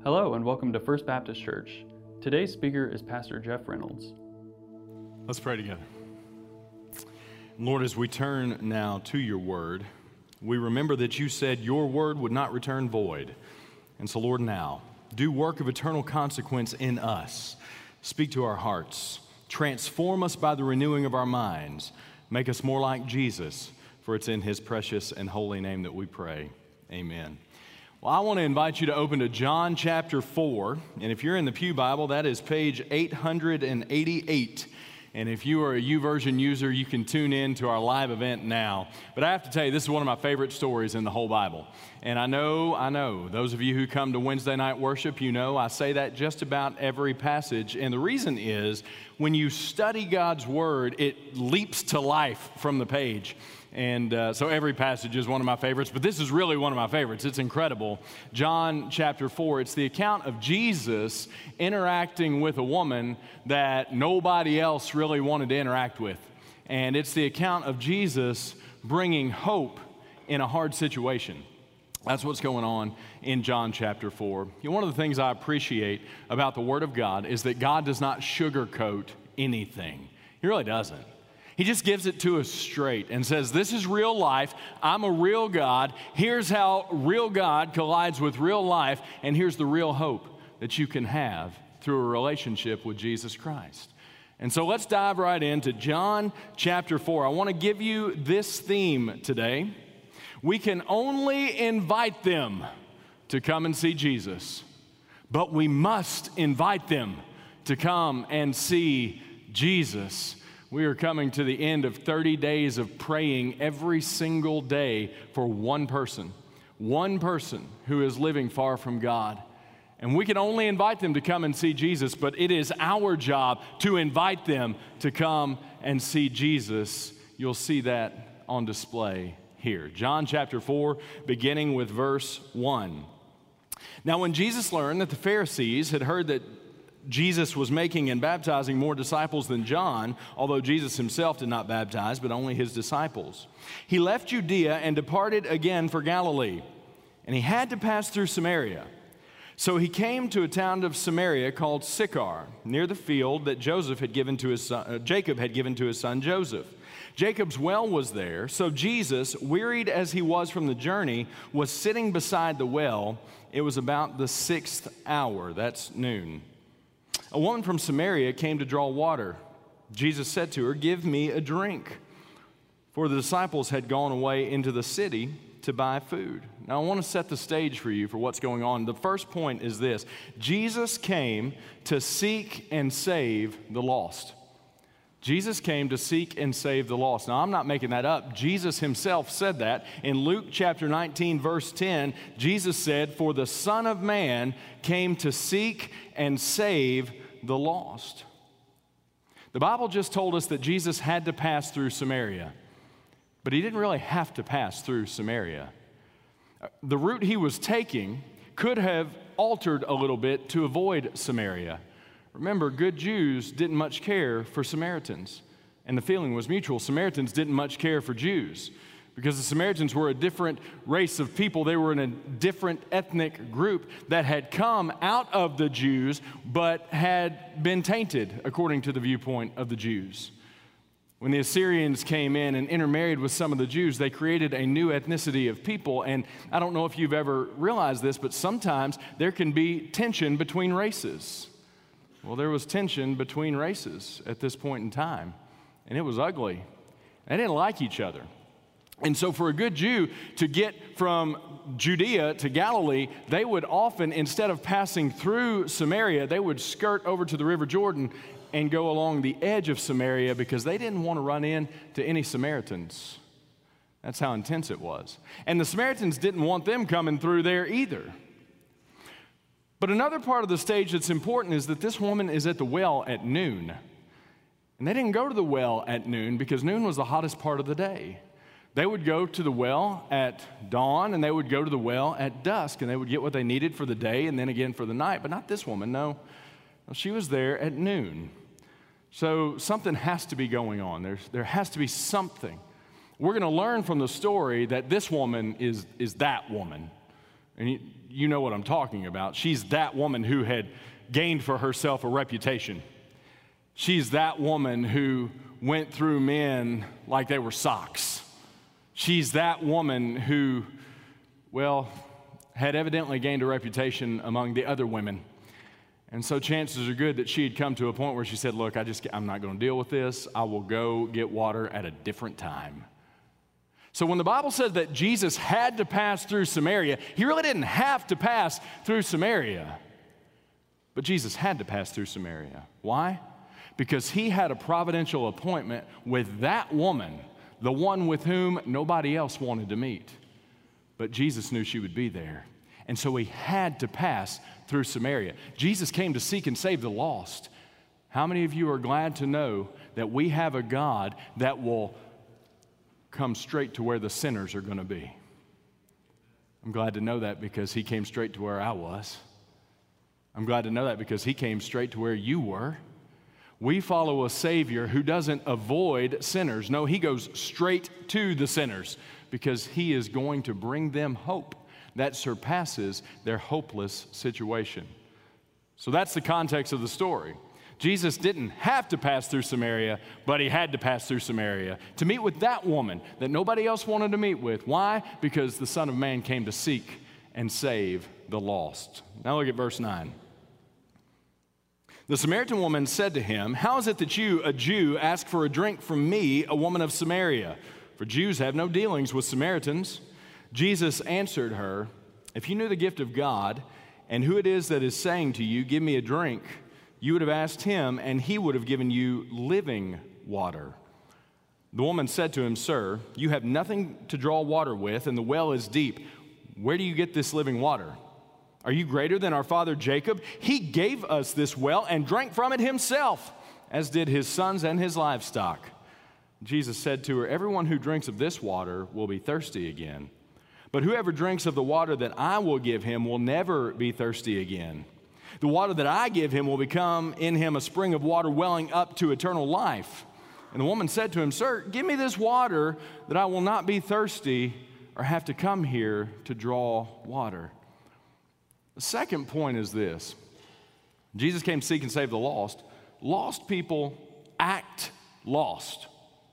Hello and welcome to First Baptist Church. Today's speaker is Pastor Jeff Reynolds. Let's pray together. Lord, as we turn now to your word, we remember that you said your word would not return void. And so, Lord, now, do work of eternal consequence in us. Speak to our hearts. Transform us by the renewing of our minds. Make us more like Jesus, for it's in his precious and holy name that we pray. Amen. Well, I want to invite you to open to John chapter 4, and if you're in the Pew Bible, that is page 888. And if you are a YouVersion user, you can tune in to our live event now. But I have to tell you, this is one of my favorite stories in the whole Bible. And I know, those of you who come to Wednesday night worship, you know I say that just about every passage. And the reason is, when you study God's Word, it leaps to life from the page. And so every passage is one of my favorites, but this is really one of my favorites. It's incredible. John chapter 4, it's the account of Jesus interacting with a woman that nobody else really wanted to interact with. And it's the account of Jesus bringing hope in a hard situation. That's what's going on in John chapter 4. You know, one of the things I appreciate about the Word of God is that God does not sugarcoat anything. He really doesn't. He just gives it to us straight and says, this is real life. I'm a real God. Here's how real God collides with real life, and here's the real hope that you can have through a relationship with Jesus Christ. And so let's dive right into John chapter 4. I want to give you this theme today. We can only invite them to come and see Jesus, but we must invite them to come and see Jesus. We are coming to the end of 30 days of praying every single day for one person who is living far from God. And we can only invite them to come and see Jesus, but it is our job to invite them to come and see Jesus. You'll see that on display here. John chapter 4, beginning with verse 1. Now, when Jesus learned that the Pharisees had heard that Jesus was making and baptizing more disciples than John, although Jesus himself did not baptize, but only his disciples, he left Judea and departed again for Galilee. And he had to pass through Samaria. So he came to a town of Samaria called Sychar, near the field that Jacob had given to his son Joseph. Jacob's well was there, so Jesus, wearied as he was from the journey, was sitting beside the well. It was about the 6th hour, that's noon. A woman from Samaria came to draw water. Jesus said to her, "Give me a drink." For the disciples had gone away into the city to buy food. Now, I want to set the stage for you for what's going on. The first point is this: Jesus came to seek and save the lost. Jesus came to seek and save the lost. Now, I'm not making that up. Jesus himself said that. In Luke chapter 19, verse 10, Jesus said, "For the Son of Man came to seek and save the lost." The Bible just told us that Jesus had to pass through Samaria, but he didn't really have to pass through Samaria. The route he was taking could have altered a little bit to avoid Samaria. Remember, good Jews didn't much care for Samaritans, and the feeling was mutual. Samaritans didn't much care for Jews because the Samaritans were a different race of people. They were in a different ethnic group that had come out of the Jews but had been tainted according to the viewpoint of the Jews. When the Assyrians came in and intermarried with some of the Jews, they created a new ethnicity of people. And I don't know if you've ever realized this, but sometimes there can be tension between races. Well, there was tension between races at this point in time, and it was ugly. They didn't like each other. And so for a good Jew to get from Judea to Galilee, they would often, instead of passing through Samaria, they would skirt over to the River Jordan and go along the edge of Samaria because they didn't want to run into any Samaritans. That's how intense it was. And the Samaritans didn't want them coming through there either. But another part of the stage that's important is that this woman is at the well at noon. And they didn't go to the well at noon because noon was the hottest part of the day. They would go to the well at dawn, and they would go to the well at dusk, and they would get what they needed for the day and then again for the night. But not this woman, no. She was there at noon. So something has to be going on. There has to be something. We're going to learn from the story that this woman is that woman. And you know what I'm talking about. She's that woman who had gained for herself a reputation. She's that woman who went through men like they were socks. She's that woman who, well, had evidently gained a reputation among the other women. And so chances are good that she had come to a point where she said, look, I'm not going to deal with this. I will go get water at a different time. So when the Bible says that Jesus had to pass through Samaria, he really didn't have to pass through Samaria. But Jesus had to pass through Samaria. Why? Because he had a providential appointment with that woman, the one with whom nobody else wanted to meet. But Jesus knew she would be there. And so he had to pass through Samaria. Jesus came to seek and save the lost. How many of you are glad to know that we have a God that will come straight to where the sinners are going to be? I'm glad to know that because he came straight to where I was. I'm glad to know that because he came straight to where you were. We follow a Savior who doesn't avoid sinners. No, he goes straight to the sinners because he is going to bring them hope that surpasses their hopeless situation. So that's the context of the story. Jesus didn't have to pass through Samaria, but he had to pass through Samaria to meet with that woman that nobody else wanted to meet with. Why? Because the Son of Man came to seek and save the lost. Now look at verse 9. The Samaritan woman said to him, how is it that you, a Jew, ask for a drink from me, a woman of Samaria? For Jews have no dealings with Samaritans. Jesus answered her, if you knew the gift of God and who it is that is saying to you, give me a drink, you would have asked him and he would have given you living water. The woman said to him, sir, you have nothing to draw water with and the well is deep. Where do you get this living water? Are you greater than our father Jacob? He gave us this well and drank from it himself, as did his sons and his livestock. Jesus said to her, everyone who drinks of this water will be thirsty again. But whoever drinks of the water that I will give him will never be thirsty again. The water that I give him will become in him a spring of water welling up to eternal life. And the woman said to him, sir, give me this water that I will not be thirsty or have to come here to draw water. The second point is this. Jesus came to seek and save the lost. Lost people act lost.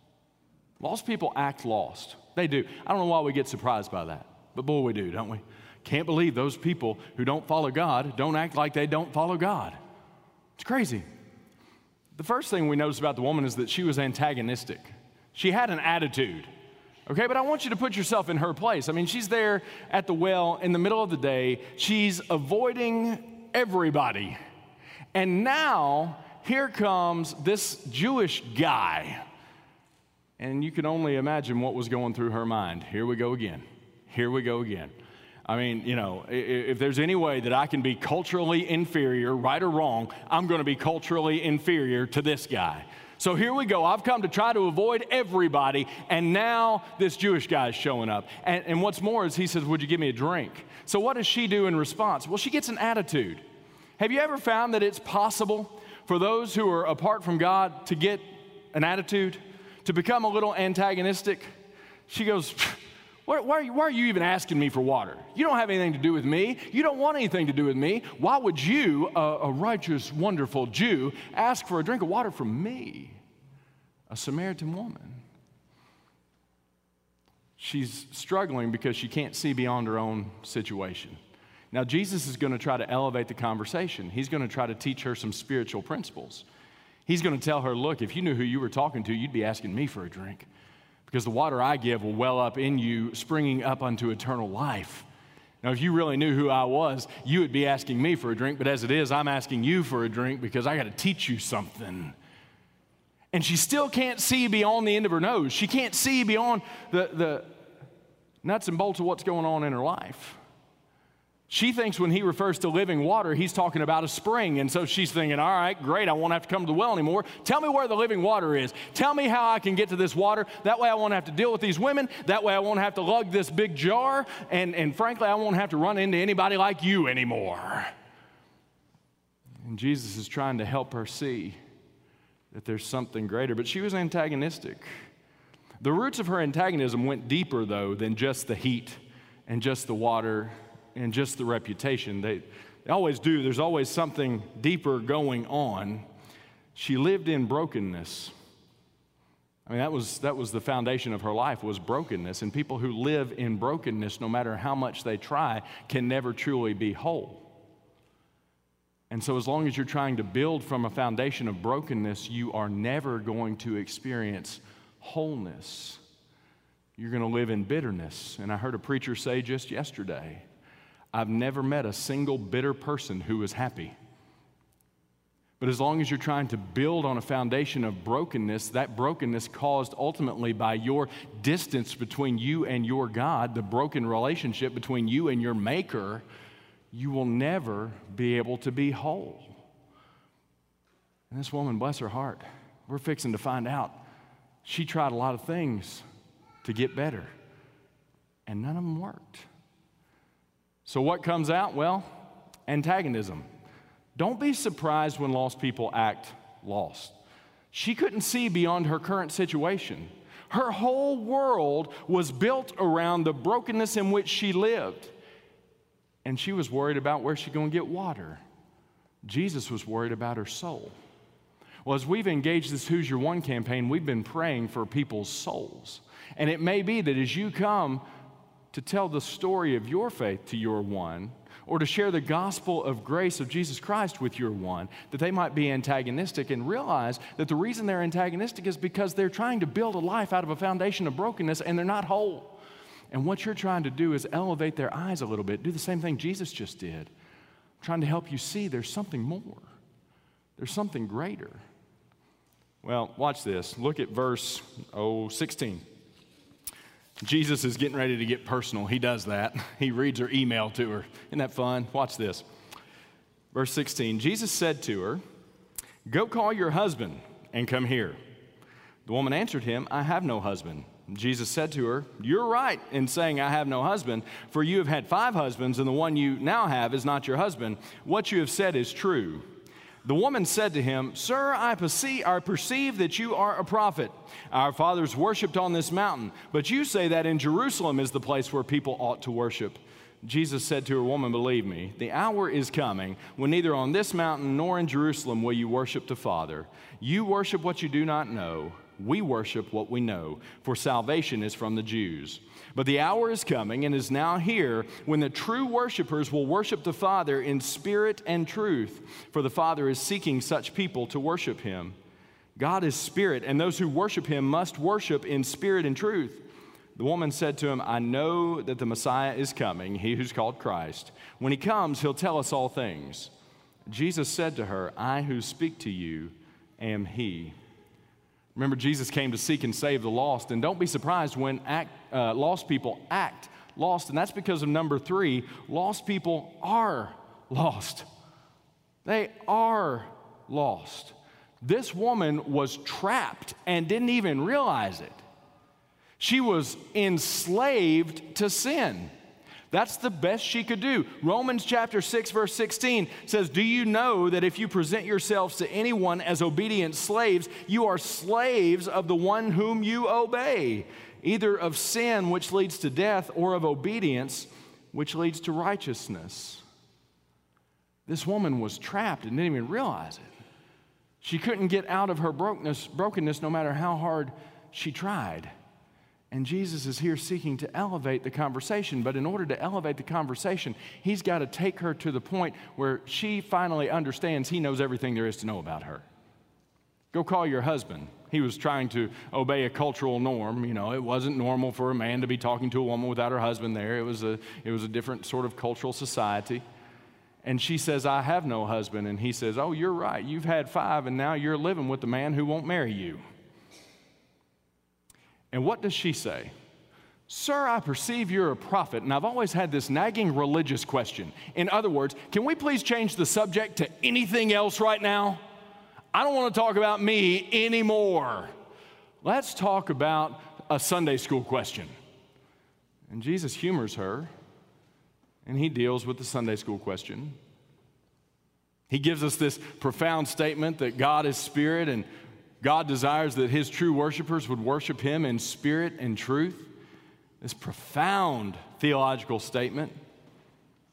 Lost people act lost. They do. I don't know why we get surprised by that, but boy, we do, don't we? Can't believe those people who don't follow God don't act like they don't follow God. It's crazy. The first thing we notice about the woman is that she was antagonistic. She had an attitude. Okay, but I want you to put yourself in her place. I mean, she's there at the well in the middle of the day. She's avoiding everybody. And now, here comes this Jewish guy. And you can only imagine what was going through her mind. Here we go again. Here we go again. I mean, you know, if there's any way that I can be culturally inferior, right or wrong, I'm going to be culturally inferior to this guy. So here we go. I've come to try to avoid everybody, and now this Jewish guy is showing up. And what's more is he says, would you give me a drink? So what does she do in response? Well, she gets an attitude. Have you ever found that it's possible for those who are apart from God to get an attitude, to become a little antagonistic? She goes, why are you even asking me for water? You don't have anything to do with me. You don't want anything to do with me. Why would you, a righteous, wonderful Jew, ask for a drink of water from me, a Samaritan woman? She's struggling because she can't see beyond her own situation. Now, Jesus is going to try to elevate the conversation. He's going to try to teach her some spiritual principles. He's going to tell her, look, if you knew who you were talking to, you'd be asking me for a drink. Because the water I give will well up in you, springing up unto eternal life. Now, if you really knew who I was, you would be asking me for a drink. But as it is, I'm asking you for a drink because I got to teach you something. And she still can't see beyond the end of her nose. She can't see beyond the nuts and bolts of what's going on in her life. She thinks when he refers to living water, he's talking about a spring. And so she's thinking, all right, great, I won't have to come to the well anymore. Tell me where the living water is. Tell me how I can get to this water. That way I won't have to deal with these women. That way I won't have to lug this big jar. And frankly, I won't have to run into anybody like you anymore. And Jesus is trying to help her see that there's something greater. But she was antagonistic. The roots of her antagonism went deeper, though, than just the heat and just the water in just the reputation. They always do. There's always something deeper going on. She lived in brokenness. I mean, that was the foundation of her life, was brokenness. And people who live in brokenness, no matter how much they try, can never truly be whole. And so as long as you're trying to build from a foundation of brokenness, you are never going to experience wholeness. You're going to live in bitterness. And I heard a preacher say just yesterday, I've never met a single bitter person who was happy. But as long as you're trying to build on a foundation of brokenness, that brokenness caused ultimately by your distance between you and your God, the broken relationship between you and your Maker, you will never be able to be whole. And this woman, bless her heart, we're fixing to find out. She tried a lot of things to get better, and none of them worked. So what comes out? Well, antagonism. Don't be surprised when lost people act lost. She couldn't see beyond her current situation. Her whole world was built around the brokenness in which she lived. And she was worried about where she's going to get water. Jesus was worried about her soul. Well, as we've engaged this Who's Your One campaign, we've been praying for people's souls. And it may be that as you come to tell the story of your faith to your one, or to share the gospel of grace of Jesus Christ with your one, that they might be antagonistic and realize that the reason they're antagonistic is because they're trying to build a life out of a foundation of brokenness and they're not whole. And what you're trying to do is elevate their eyes a little bit. Do the same thing Jesus just did. I'm trying to help you see there's something more. There's something greater. Well, watch this. Look at verse 16. Jesus is getting ready to get personal. He does that. He reads her email to her. Isn't that fun? Watch this. Verse 16, Jesus said to her, "Go call your husband and come here." The woman answered him, "I have no husband." Jesus said to her, "You're right in saying I have no husband, for you have had 5 husbands, and the one you now have is not your husband. What you have said is true." The woman said to him, "Sir, I perceive that you are a prophet. Our fathers worshipped on this mountain, but you say that in Jerusalem is the place where people ought to worship." Jesus said to her, "Woman, believe me, the hour is coming when neither on this mountain nor in Jerusalem will you worship the Father. You worship what you do not know. We worship what we know, for salvation is from the Jews. But the hour is coming and is now here when the true worshipers will worship the Father in spirit and truth, for the Father is seeking such people to worship him. God is spirit, and those who worship him must worship in spirit and truth." The woman said to him, "I know that the Messiah is coming, he who's called Christ. When he comes, he'll tell us all things." Jesus said to her, "I who speak to you am he." Remember, Jesus came to seek and save the lost, and don't be surprised when lost people act lost, and that's because of number 3, lost people are lost. They are lost. This woman was trapped and didn't even realize it. She was enslaved to sin. That's the best she could do. Romans chapter 6, verse 16 says, "Do you know that if you present yourselves to anyone as obedient slaves, you are slaves of the one whom you obey, either of sin, which leads to death, or of obedience, which leads to righteousness?" This woman was trapped and didn't even realize it. She couldn't get out of her brokenness no matter how hard she tried. And Jesus is here seeking to elevate the conversation. But in order to elevate the conversation, he's got to take her to the point where she finally understands he knows everything there is to know about her. Go call your husband. He was trying to obey a cultural norm. You know, it wasn't normal for a man to be talking to a woman without her husband there. It was a different sort of cultural society. And she says, "I have no husband." And he says, "Oh, you're right. You've had 5, and now you're living with the man who won't marry you." And what does she say? "Sir, I perceive you're a prophet." And I've always had this nagging religious question. In other words, can we please change the subject to anything else right now? I don't want to talk about me anymore. Let's talk about a Sunday school question. And Jesus humors her, and he deals with the Sunday school question. He gives us this profound statement that God is spirit, and God desires that his true worshipers would worship him in spirit and truth. This profound theological statement.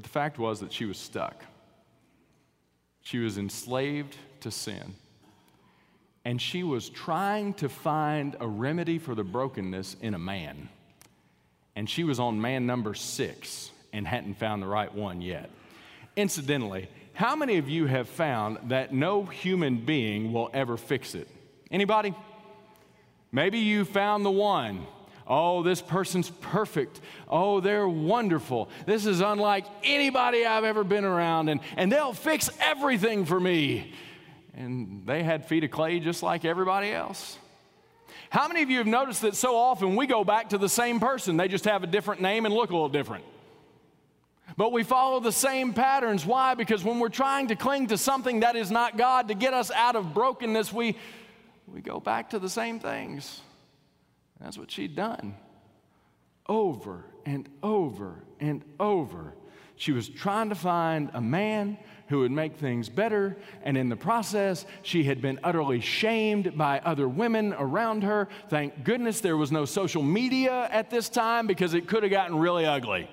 But the fact was that she was stuck. She was enslaved to sin. And she was trying to find a remedy for the brokenness in a man. And she was on man number 6 and hadn't found the right one yet. Incidentally, how many of you have found that no human being will ever fix it? Anybody? Maybe you found the one. Oh, this person's perfect. Oh, they're wonderful. This is unlike anybody I've ever been around, and they'll fix everything for me. And they had feet of clay just like everybody else. How many of you have noticed that so often we go back to the same person? They just have a different name and look a little different. But we follow the same patterns. Why? Because when we're trying to cling to something that is not God to get us out of brokenness, we go back to the same things. That's what she'd done over and over and over. She was trying to find a man who would make things better, and in the process, she had been utterly shamed by other women around her. Thank goodness there was no social media at this time, because it could have gotten really ugly.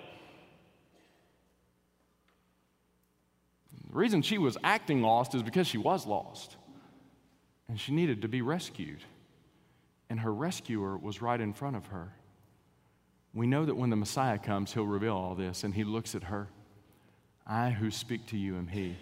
The reason she was acting lost is because she was lost, and she needed to be rescued. And her rescuer was right in front of her. We know that when the Messiah comes, he'll reveal all this, and he looks at her. I who speak to you am he.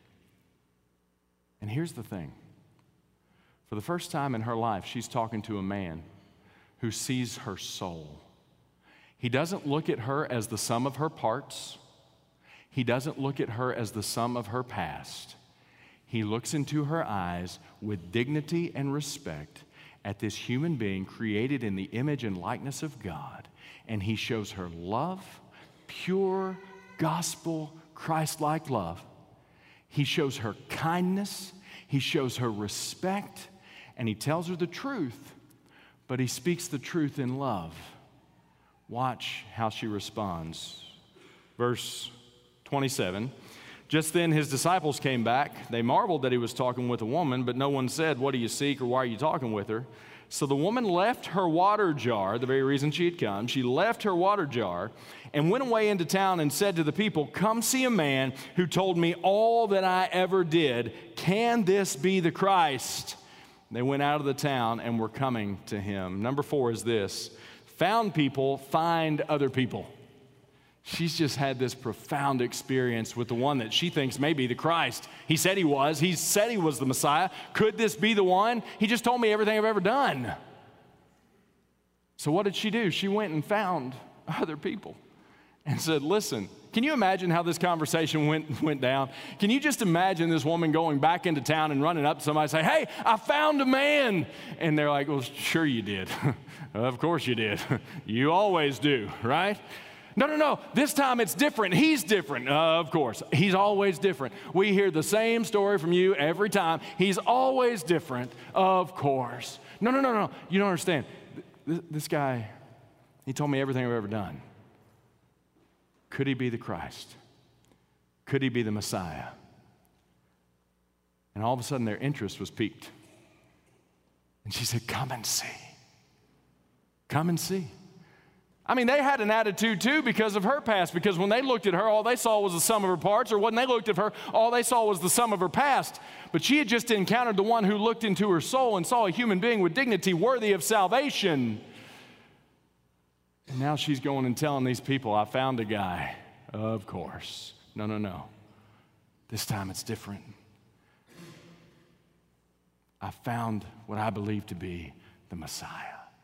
And here's the thing. For the first time in her life, she's talking to a man who sees her soul. He doesn't look at her as the sum of her parts. He doesn't look at her as the sum of her past. He looks into her eyes with dignity and respect at this human being created in the image and likeness of God, and he shows her love, pure, gospel, Christ-like love. He shows her kindness, he shows her respect, and he tells her the truth, but he speaks the truth in love. Watch how she responds. Verse 27, just then his disciples came back. They marveled that he was talking with a woman, but no one said, what do you seek, or why are you talking with her? So the woman left her water jar, the very reason she had come. She left her water jar and went away into town and said to the people, come see a man who told me all that I ever did. Can this be the Christ? They went out of the town and were coming to him. Number 4 is this: found people find other people. She's just had this profound experience with the one that she thinks may be the Christ. He said he was. He said he was the Messiah. Could this be the one? He just told me everything I've ever done. So what did she do? She went and found other people and said, listen, can you imagine how this conversation went down? Can you just imagine this woman going back into town and running up to somebody and say, hey, I found a man. And they're like, well, sure you did. Of course you did. You always do, right? No, this time it's different. He's different. Of course, he's always different. We hear the same story from you every time. He's always different, of course. No, you don't understand. This guy, he told me everything I've ever done. Could he be the Christ? Could he be the Messiah? And all of a sudden their interest was piqued. And she said, come and see. Come and see. I mean, they had an attitude too because of her past, because when they looked at her, all they saw was the sum of her parts, or when they looked at her, all they saw was the sum of her past. But she had just encountered the one who looked into her soul and saw a human being with dignity worthy of salvation. And now she's going and telling these people, I found a guy. Of course. No. This time it's different. I found what I believe to be the Messiah.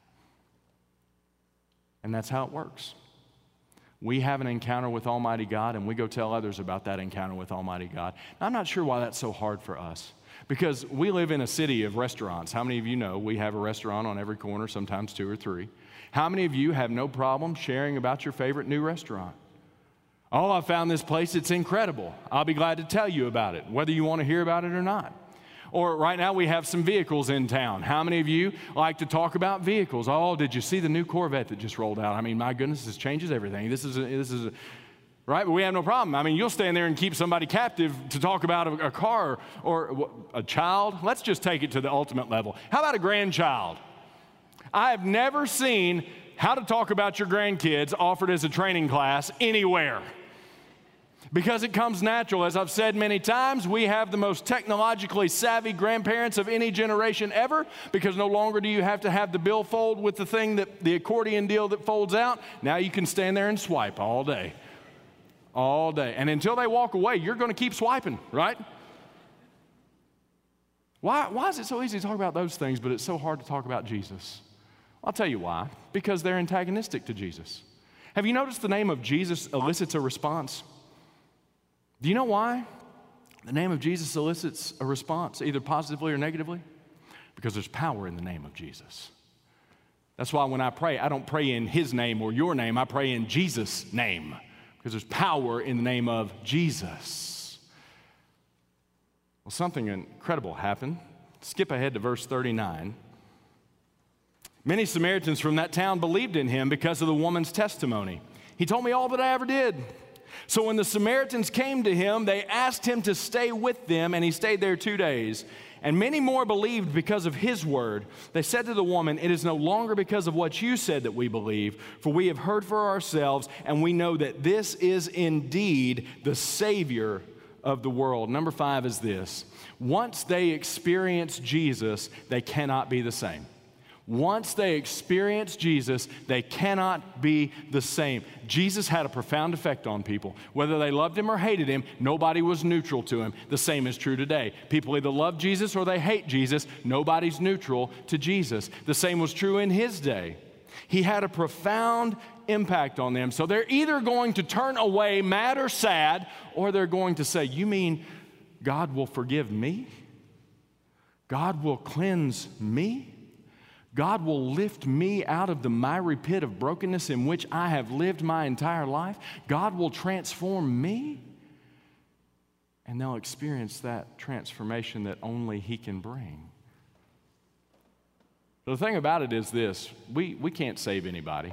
And that's how it works. We have an encounter with Almighty God, and we go tell others about that encounter with Almighty God. Now, I'm not sure why that's so hard for us, because we live in a city of restaurants. How many of you know we have a restaurant on every corner, sometimes 2 or 3? How many of you have no problem sharing about your favorite new restaurant? Oh, I found this place, it's incredible. I'll be glad to tell you about it, whether you want to hear about it or not. Or right now we have some vehicles in town. How many of you like to talk about vehicles? Oh, did you see the new Corvette that just rolled out? I mean, my goodness, this changes everything. This is right? But we have no problem. I mean, you'll stand there and keep somebody captive to talk about a car or a child. Let's just take it to the ultimate level. How about a grandchild? I have never seen how to talk about your grandkids offered as a training class anywhere. Because it comes natural. As I've said many times, we have the most technologically savvy grandparents of any generation ever, because no longer do you have to have the billfold with the accordion deal that folds out. Now you can stand there and swipe all day. All day. And until they walk away, you're going to keep swiping, right? Why is it so easy to talk about those things, but it's so hard to talk about Jesus? I'll tell you why. Because they're antagonistic to Jesus. Have you noticed the name of Jesus elicits a response? Do you know why the name of Jesus elicits a response, either positively or negatively? Because there's power in the name of Jesus. That's why when I pray, I don't pray in his name or your name. I pray in Jesus' name, because there's power in the name of Jesus. Well, something incredible happened. Skip ahead to verse 39. Many Samaritans from that town believed in him because of the woman's testimony. He told me all that I ever did. So when the Samaritans came to him, they asked him to stay with them, and he stayed there 2 days. And many more believed because of his word. They said to the woman, "It is no longer because of what you said that we believe, for we have heard for ourselves, and we know that this is indeed the Savior of the world." Number 5 is this: once they experience Jesus, they cannot be the same. Once they experience Jesus, they cannot be the same. Jesus had a profound effect on people. Whether they loved him or hated him, nobody was neutral to him. The same is true today. People either love Jesus or they hate Jesus. Nobody's neutral to Jesus. The same was true in his day. He had a profound impact on them. So they're either going to turn away mad or sad, or they're going to say, "You mean God will forgive me? God will cleanse me? God will lift me out of the miry pit of brokenness in which I have lived my entire life? God will transform me?" And they'll experience that transformation that only he can bring. The thing about it is this: we can't save anybody.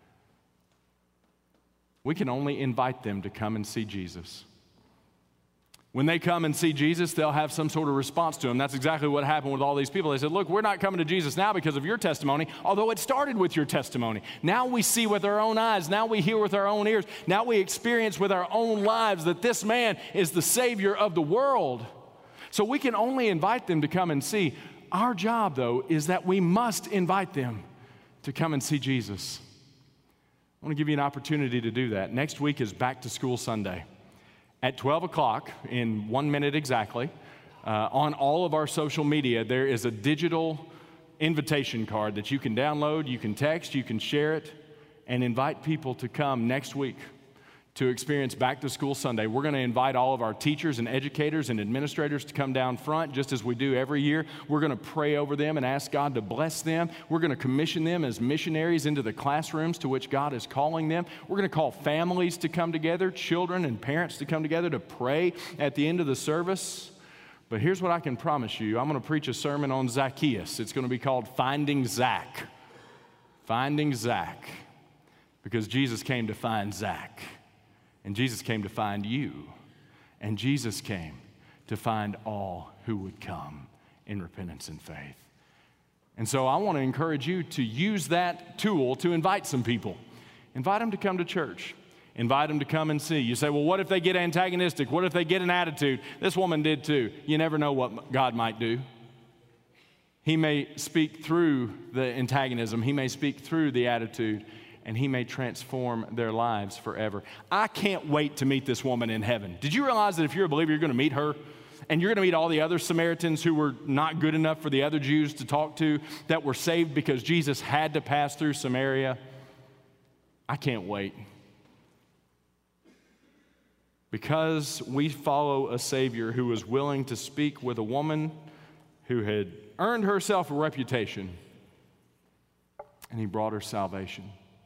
We can only invite them to come and see Jesus. When they come and see Jesus, they'll have some sort of response to him. That's exactly what happened with all these people. They said, "Look, we're not coming to Jesus now because of your testimony, although it started with your testimony. Now we see with our own eyes. Now we hear with our own ears. Now we experience with our own lives that this man is the Savior of the world." So we can only invite them to come and see. Our job, though, is that we must invite them to come and see Jesus. I want to give you an opportunity to do that. Next week is Back to School Sunday. At 12 o'clock, in 1 minute exactly, on all of our social media, there is a digital invitation card that you can download, you can text, you can share it, and invite people to come next week to experience Back to School Sunday. We're going to invite all of our teachers and educators and administrators to come down front, just as we do every year. We're going to pray over them and ask God to bless them. We're going to commission them as missionaries into the classrooms to which God is calling them. We're going to call families to come together, children and parents to come together to pray at the end of the service. But here's what I can promise you. I'm going to preach a sermon on Zacchaeus. It's going to be called Finding Zach. Finding Zach. Because Jesus came to find Zach. And Jesus came to find you. And Jesus came to find all who would come in repentance and faith. And so I want to encourage you to use that tool to invite some people. Invite them to come to church. Invite them to come and see. You say, "Well, what if they get antagonistic? What if they get an attitude?" This woman did too. You never know what God might do. He may speak through the antagonism. He may speak through the attitude. And he may transform their lives forever. I can't wait to meet this woman in heaven. Did you realize that if you're a believer, you're going to meet her? And you're going to meet all the other Samaritans who were not good enough for the other Jews to talk to, that were saved because Jesus had to pass through Samaria? I can't wait. Because we follow a Savior who was willing to speak with a woman who had earned herself a reputation, and he brought her salvation.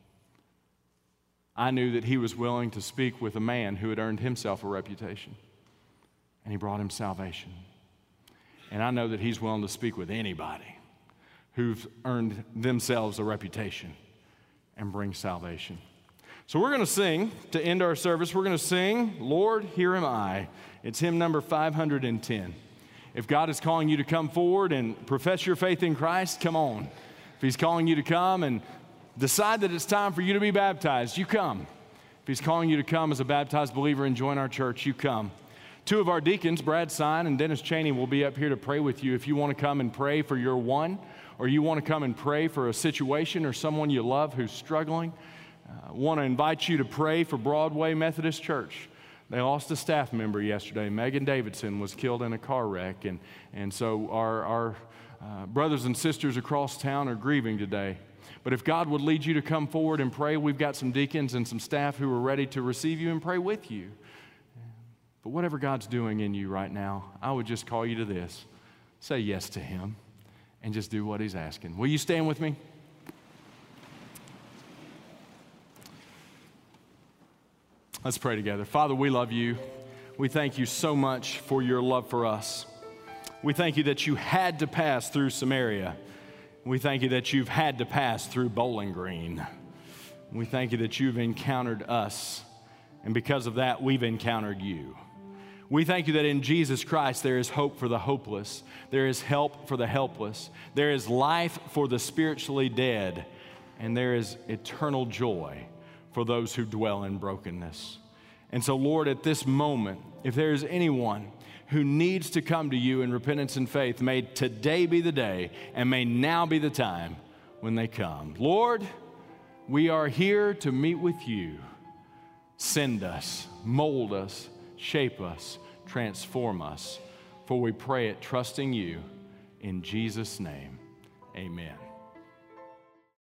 I knew that he was willing to speak with a man who had earned himself a reputation, and he brought him salvation. And I know that he's willing to speak with anybody who've earned themselves a reputation and bring salvation. So we're going to sing to end our service. We're going to sing, "Lord, Here Am I." It's hymn number 510. If God is calling you to come forward and profess your faith in Christ, come on. If he's calling you to come and decide that it's time for you to be baptized, you come. If he's calling you to come as a baptized believer and join our church, you come. Two of our deacons, Brad Sine and Dennis Cheney, will be up here to pray with you if you want to come and pray for your one, or you want to come and pray for a situation or someone you love who's struggling. I want to invite you to pray for Broadway Methodist Church. They lost a staff member yesterday. Megan Davidson was killed in a car wreck, and so our brothers and sisters across town are grieving today. But if God would lead you to come forward and pray, we've got some deacons and some staff who are ready to receive you and pray with you. But whatever God's doing in you right now, I would just call you to this. Say yes to Him and just do what He's asking. Will you stand with me? Let's pray together. Father, we love you. We thank you so much for your love for us. We thank you that you had to pass through Samaria. We thank you that you've had to pass through Bowling Green. We thank you that you've encountered us, and because of that, we've encountered you. We thank you that in Jesus Christ there is hope for the hopeless, there is help for the helpless, there is life for the spiritually dead, and there is eternal joy for those who dwell in brokenness. And so, Lord, at this moment, if there is anyone who needs to come to you in repentance and faith, may today be the day and may now be the time when they come. Lord, we are here to meet with you. Send us, mold us, shape us, transform us. For we pray it trusting you in Jesus' name. Amen.